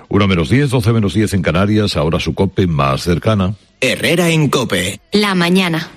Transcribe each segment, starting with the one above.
1:10, 12:10 en Canarias, ahora su COPE más cercana. Herrera en COPE. La mañana.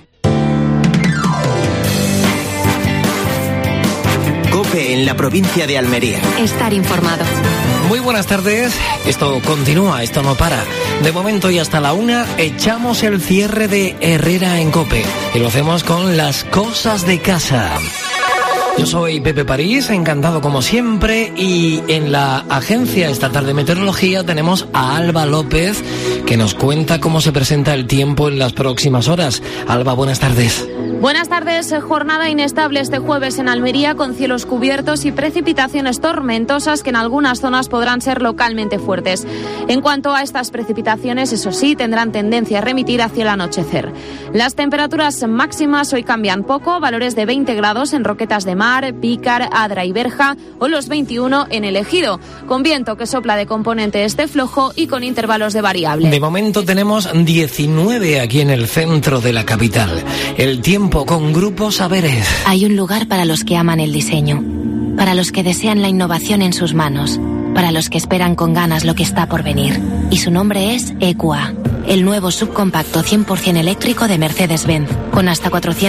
COPE en la provincia de Almería. Estar informado. Muy buenas tardes. Esto continúa, esto no para. De momento y hasta la 1 echamos el cierre de Herrera en COPE. Y lo hacemos con las cosas de casa. Yo soy Pepe París, encantado como siempre, y en la Agencia Estatal de Meteorología tenemos a Alba López, que nos cuenta cómo se presenta el tiempo en las próximas horas. Alba, buenas tardes. Buenas tardes. Jornada inestable este jueves en Almería, con cielos cubiertos y precipitaciones tormentosas que en algunas zonas podrán ser localmente fuertes. En cuanto a estas precipitaciones, eso sí, tendrán tendencia a remitir hacia el anochecer. Las temperaturas máximas hoy cambian poco, valores de 20 grados en Roquetas de Mar, Pícar, Adra y Berja, o los 21 en El Ejido, con viento que sopla de componente este flojo y con intervalos de variable. De momento tenemos 19 aquí en el centro de la capital. El tiempo con Grupo Saberes. Hay un lugar para los que aman el diseño, para los que desean la innovación en sus manos, para los que esperan con ganas lo que está por venir. Y su nombre es EQA, el nuevo subcompacto 100% eléctrico de Mercedes-Benz, con hasta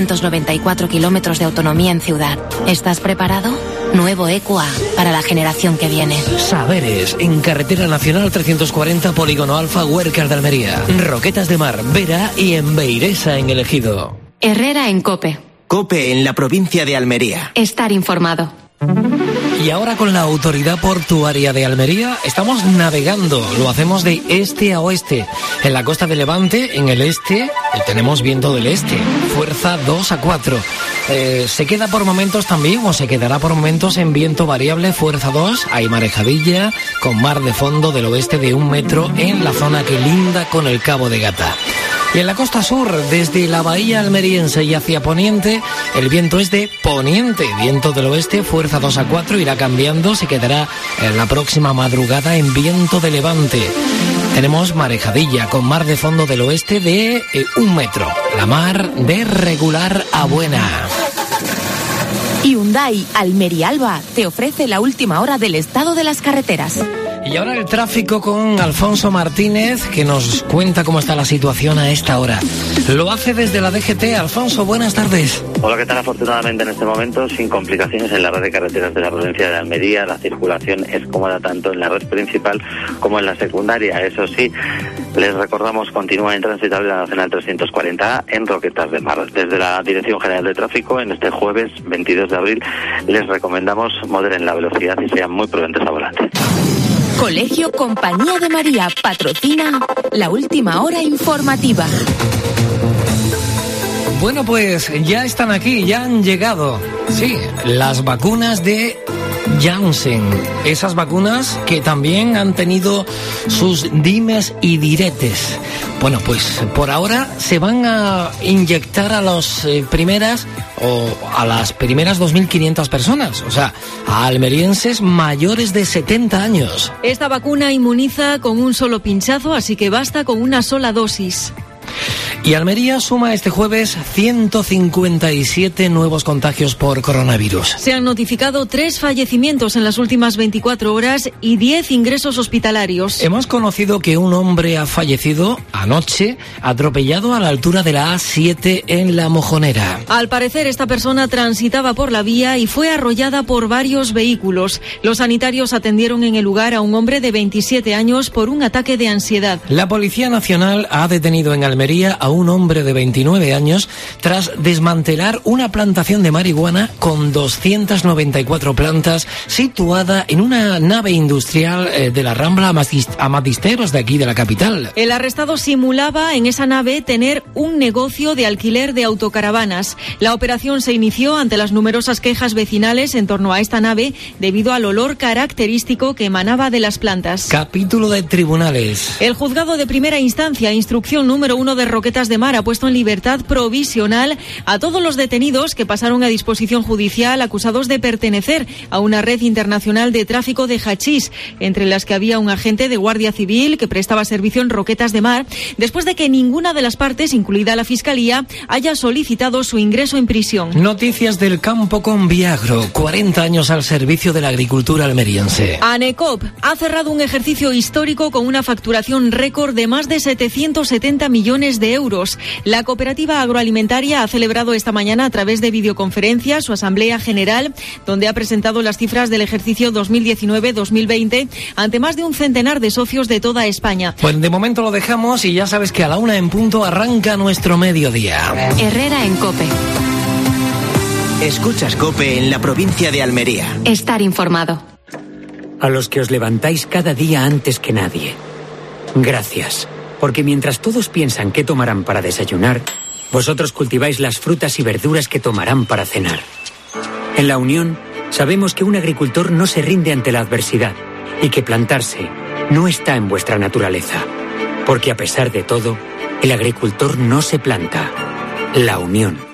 494 kilómetros de autonomía en ciudad. ¿Estás preparado? Nuevo EQA, para la generación que viene. Saberes, en Carretera Nacional 340, Polígono Alfa, Huércal de Almería. Roquetas de Mar, Vera y en Beiresa, en El Ejido. Herrera en COPE. COPE en la provincia de Almería. Estar informado. Y ahora con la Autoridad Portuaria de Almería estamos navegando, lo hacemos de este a oeste. En la costa de Levante, en el este, tenemos viento del este, fuerza 2 a 4. Se queda por momentos también, o se quedará por momentos en viento variable, fuerza 2, hay marejadilla, con mar de fondo del oeste de 1 metro en la zona que linda con el Cabo de Gata. Y en la costa sur, desde la bahía almeriense y hacia poniente, el viento es de poniente, viento del oeste, fuerza 2 a 4, irá cambiando, se quedará en la próxima madrugada en viento de levante. Tenemos marejadilla con mar de fondo del oeste de 1 metro, la mar de regular a buena. Hyundai Almería Alba te ofrece la última hora del estado de las carreteras. Y ahora el tráfico con Alfonso Martínez, que nos cuenta cómo está la situación a esta hora. Lo hace desde la DGT. Alfonso, buenas tardes. Hola, ¿qué tal? Afortunadamente en este momento, sin complicaciones en la red de carreteras de la provincia de Almería, la circulación es cómoda tanto en la red principal como en la secundaria. Eso sí, les recordamos, continúa intransitable la Nacional 340A en Roquetas de Mar. Desde la Dirección General de Tráfico, en este jueves 22 de abril, les recomendamos moderen la velocidad y sean muy prudentes a volante. Colegio Compañía de María patrocina la última hora informativa. Bueno, pues ya están aquí, ya han llegado. Sí, las vacunas de Janssen. Esas vacunas que también han tenido sus dimes y diretes. Bueno, pues por ahora se van a inyectar a las primeras 2.500 personas, o sea, a almerienses mayores de 70 años. Esta vacuna inmuniza con un solo pinchazo, así que basta con una sola dosis. Y Almería suma este jueves 157 nuevos contagios por coronavirus. Se han notificado 3 fallecimientos en las últimas 24 horas y 10 ingresos hospitalarios. Hemos conocido que un hombre ha fallecido anoche atropellado a la altura de la A7 en La Mojonera. Al parecer, esta persona transitaba por la vía y fue arrollada por varios vehículos. Los sanitarios atendieron en el lugar a un hombre de 27 años por un ataque de ansiedad. La Policía Nacional ha detenido en Almería a un hombre de 29 años tras desmantelar una plantación de marihuana con 294 plantas situada en una nave industrial de la Rambla Amatisteros de aquí de la capital. El arrestado simulaba en esa nave tener un negocio de alquiler de autocaravanas. La operación se inició ante las numerosas quejas vecinales en torno a esta nave debido al olor característico que emanaba de las plantas. Capítulo de tribunales. El juzgado de primera instancia, instrucción número 1 de Roquetas Roquetas de Mar ha puesto en libertad provisional a todos los detenidos que pasaron a disposición judicial acusados de pertenecer a una red internacional de tráfico de hachís, entre las que había un agente de Guardia Civil que prestaba servicio en Roquetas de Mar, después de que ninguna de las partes, incluida la Fiscalía, haya solicitado su ingreso en prisión. Noticias del campo con Viagro, 40 años al servicio de la agricultura almeriense. ANECOP ha cerrado un ejercicio histórico con una facturación récord de más de 770 millones de euros. La cooperativa agroalimentaria ha celebrado esta mañana a través de videoconferencia su asamblea general, donde ha presentado las cifras del ejercicio 2019-2020 ante más de un centenar de socios de toda España. Pues de momento lo dejamos y ya sabes que a la 1 en punto arranca nuestro mediodía. Herrera en COPE. Escuchas COPE en la provincia de Almería. Estar informado. A los que os levantáis cada día antes que nadie, gracias, porque mientras todos piensan qué tomarán para desayunar, vosotros cultiváis las frutas y verduras que tomarán para cenar. En La Unión, sabemos que un agricultor no se rinde ante la adversidad y que plantarse no está en vuestra naturaleza, porque a pesar de todo, el agricultor no se planta. La Unión.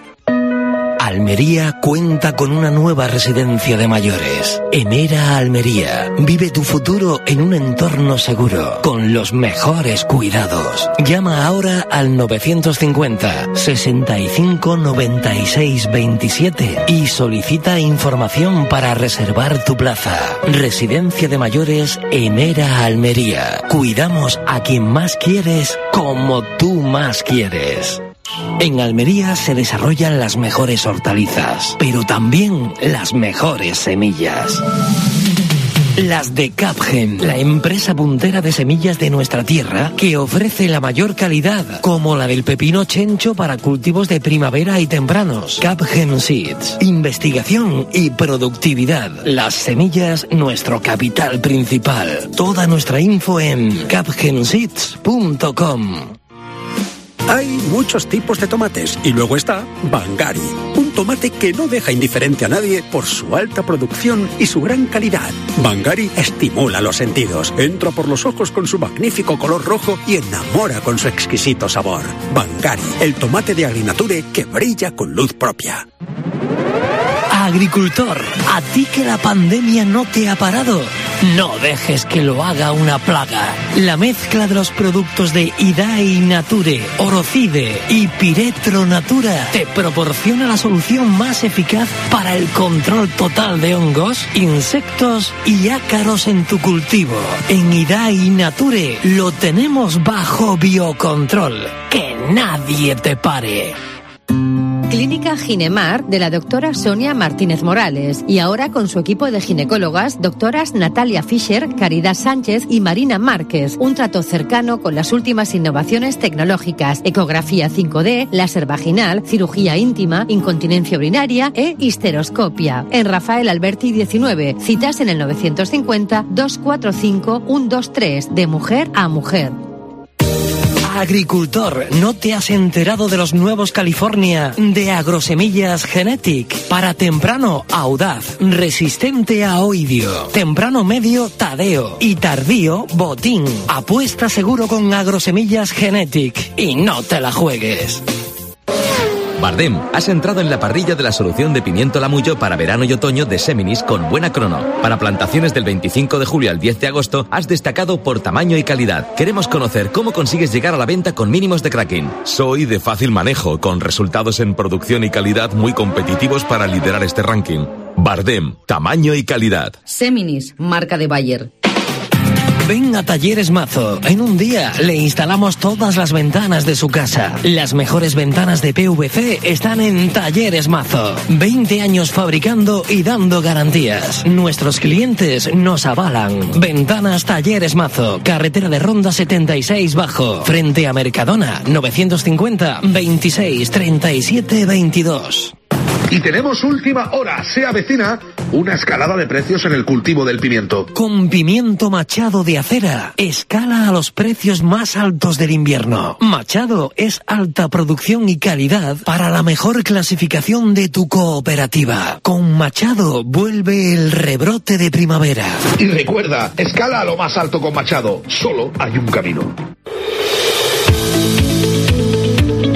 Almería cuenta con una nueva residencia de mayores. Emera Almería. Vive tu futuro en un entorno seguro, con los mejores cuidados. Llama ahora al 950 65 96 27 y solicita información para reservar tu plaza. Residencia de mayores Emera Almería. Cuidamos a quien más quieres como tú más quieres. En Almería se desarrollan las mejores hortalizas, pero también las mejores semillas. Las de Capgen, la empresa puntera de semillas de nuestra tierra que ofrece la mayor calidad, como la del pepino chencho para cultivos de primavera y tempranos. Capgen Seeds, investigación y productividad. Las semillas, nuestro capital principal. Toda nuestra info en capgenseeds.com. Hay muchos tipos de tomates y luego está Bangari, un tomate que no deja indiferente a nadie por su alta producción y su gran calidad. Bangari estimula los sentidos, entra por los ojos con su magnífico color rojo y enamora con su exquisito sabor. Bangari, el tomate de Agrinature que brilla con luz propia. Agricultor, a ti que la pandemia no te ha parado, no dejes que lo haga una plaga. La mezcla de los productos de Idai Nature, Orocide y Piretro Natura te proporciona la solución más eficaz para el control total de hongos, insectos y ácaros en tu cultivo. En Idai Nature lo tenemos bajo biocontrol. Que nadie te pare. Clínica Ginemar de la doctora Sonia Martínez Morales y ahora con su equipo de ginecólogas, doctoras Natalia Fischer, Caridad Sánchez y Marina Márquez. Un trato cercano con las últimas innovaciones tecnológicas, ecografía 5D, láser vaginal, cirugía íntima, incontinencia urinaria e histeroscopia. En Rafael Alberti 19, citas en el 950 245 123 de mujer a mujer. Agricultor, ¿no te has enterado de los nuevos California de Agrosemillas Genetic? Para temprano, audaz, resistente a oidio. Temprano medio, tadeo. Y tardío, botín. Apuesta seguro con Agrosemillas Genetic. Y no te la juegues. Bardem, has entrado en la parrilla de la solución de pimiento lamullo para verano y otoño de Seminis con buena crono. Para plantaciones del 25 de julio al 10 de agosto has destacado por tamaño y calidad. Queremos conocer cómo consigues llegar a la venta con mínimos de cracking. Soy de fácil manejo, con resultados en producción y calidad muy competitivos para liderar este ranking. Bardem, tamaño y calidad. Seminis, marca de Bayer. Ven a Talleres Mazo. En un día le instalamos todas las ventanas de su casa. Las mejores ventanas de PVC están en Talleres Mazo. 20 años fabricando y dando garantías. Nuestros clientes nos avalan. Ventanas Talleres Mazo. Carretera de Ronda 76 Bajo. Frente a Mercadona. 950 26 37 22. Y tenemos última hora. Se avecina una escalada de precios en el cultivo del pimiento. Con pimiento Machado de Acera, escala a los precios más altos del invierno. Machado es alta producción y calidad para la mejor clasificación de tu cooperativa. Con Machado vuelve el rebrote de primavera. Y recuerda, escala a lo más alto con Machado. Solo hay un camino.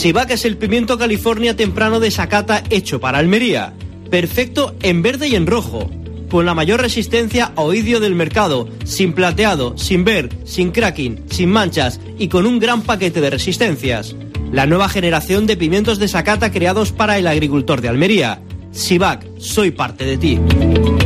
Sivac es el pimiento California temprano de Sakata hecho para Almería. Perfecto en verde y en rojo, con la mayor resistencia a oidio del mercado, sin plateado, sin ver, sin cracking, sin manchas y con un gran paquete de resistencias. La nueva generación de pimientos de Sakata creados para el agricultor de Almería. Sivac, soy parte de ti.